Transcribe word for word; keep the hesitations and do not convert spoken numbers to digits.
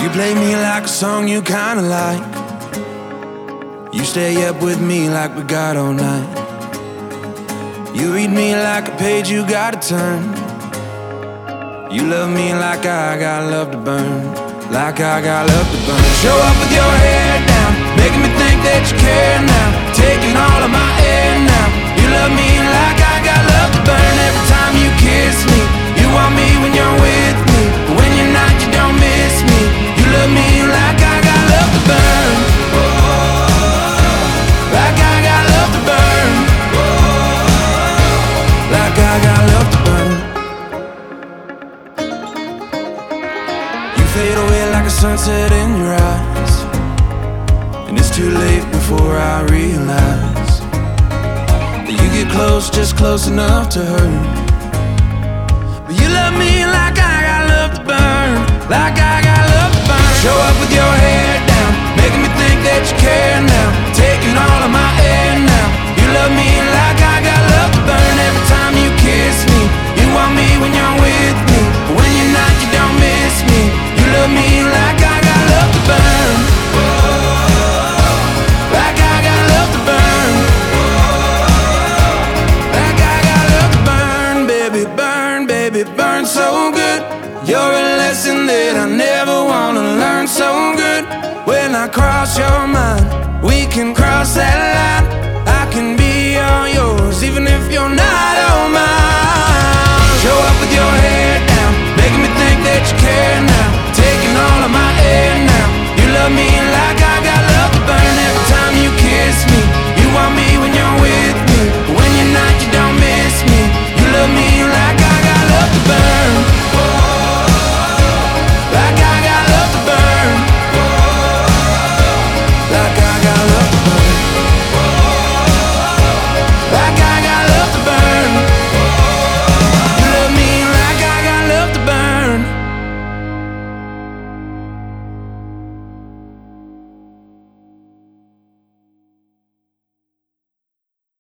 You play me like a song you kinda like. You stay up with me like we got all night. You read me like a page you gotta turn. You love me like I got love to burn. Like I got love to burn. Show up with your hair down, making me think that you care now. Taking all of my air now. You love me like I got love to burn. Every time you kiss me, you want me when you're with me. But when you're not, you don't miss me. You love me like I got love to burn. Like I got love to burn. Like I got love to burn. You fade away like a sunset in your eyes, and it's too late before I realize that you get close, just close enough to hurt. But you love me like I got love to burn. Like I got love to burn. Show up with your hair down, making me think that you care now. Taking all of my